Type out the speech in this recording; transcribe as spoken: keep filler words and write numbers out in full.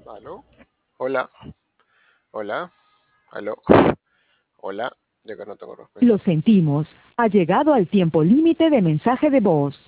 ¿Aló? Hola, hola, aló, hola. Ya que no tengo Lo respuesta. sentimos. Ha llegado al tiempo límite de mensaje de voz.